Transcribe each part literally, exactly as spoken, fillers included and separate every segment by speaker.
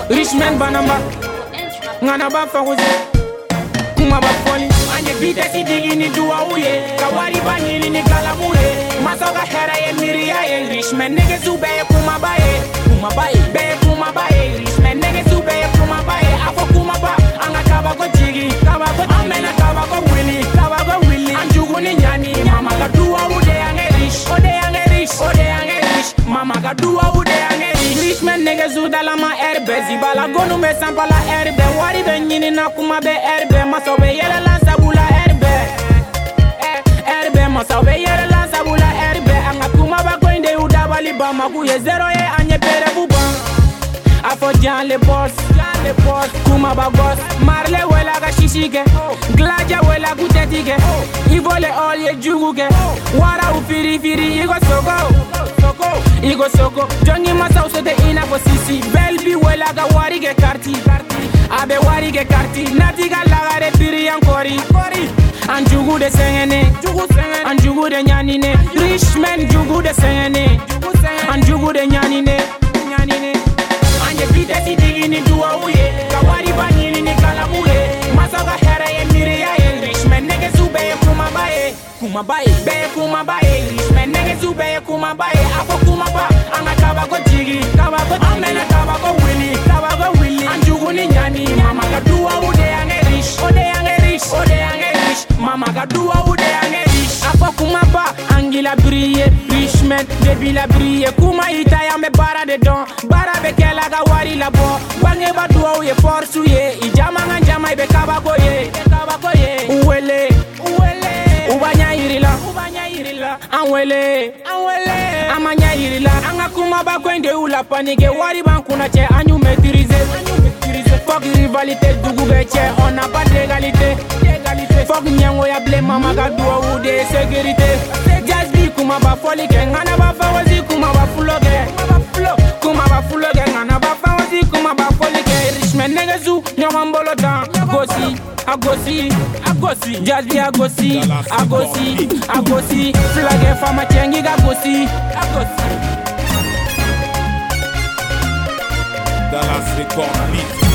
Speaker 1: Richman banamba ngana ba fagoze kuma ba foni anye bite si digi ni duwa uye kawari banyili ni kalamuye masoga hera ye miriya ye Richman nege zube kuma baye kuma baye be kuma baye Richman nege zube kuma baye afo kuma ba anga kaba ko jigi kaba ko amena kaba ko willy kaba ko willy anjugo ni nyani mama ga duwa ude ange rich ode ange rich ode ange rich mama ga duwa ude ange rich Richman nege zudala ma erbe zibala gonu me sampala erbe wari be nyini na kuma be erbe masobe yele la sabula erbe erbe masobe yele la sabula erbe anga kuma ba ko inde udabali ba maku ye zero ye anye pere buba afo jan le boss jan le boss kuma ba boss marle wela ga shishike glaja wela gutetike ivole all ye juguke wara u firi firi igo soko soko igo soko jongi masa usete ina ko sisi belbi wela ga wari ge karti abe wari ge karti natiga lagare piri ankori anjugu de sengene anjugu de nyanine Richman jugu de sengene anjugu de nyanine nyanine anye bite si digi ni duwa uye kawari banyili ni kalamuye masoga hera ye miriya ye Richman nege zube ye kuma baye kuma baye be kuma baye Richman nege zube ye kuma baye afo kuma ba anga kaba ko jigi kaba ko amena kaba ko willy kaba ko willy anjugu ni nyani mama ga duwa ude ange rich ode ange rich ode ange rich mama ga duwa ude ange rich afo kuma ba angila brille Richman baby la brille kuma ita ya me bara de don bara be kela ga wari la bo bange ba duwa ye force ye ijama nga jama be kaba ko ye kaba ko ye uwele uwele ubanya irila ubanya irila anwele anwele amanya irila anga kuma ba kwende ula panike wari bankuna che anyu maîtriser fuck rivalité dugu beche on n'a pas d'égalité d'égalité fuck nyango ya ble mama ga duwa ude sécurité just be kuma ba foli ke ngana ba fawazi kuma ba fuloge kuma ba fuloge ngana ba fawazi kuma ba foli ke Richman nege zu nyomambolo dan gosi agosi agosi just be agosi agosi agosi flage fama chengi ga gosi agosi
Speaker 2: Dallas Record Beat.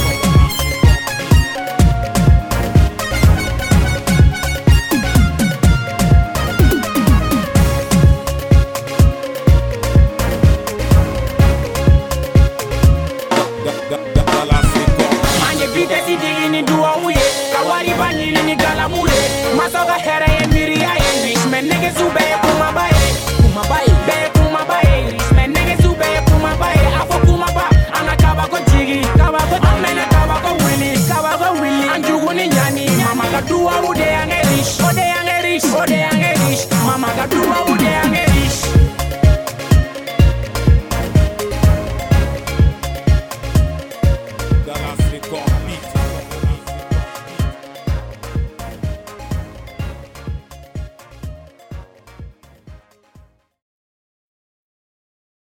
Speaker 1: Masoga hera ye miriya ye Richman nege zube ye kuma baye kuma baye be kuma baye Richman nege zube ye kuma baye afo kuma ba anga kaba ko jigi kaba ko amena kaba ko willy kaba ko willy anjugu ni nyani mama ga duwa ude ange rich ode ange rich ode ange rich mama ga duwa ude ange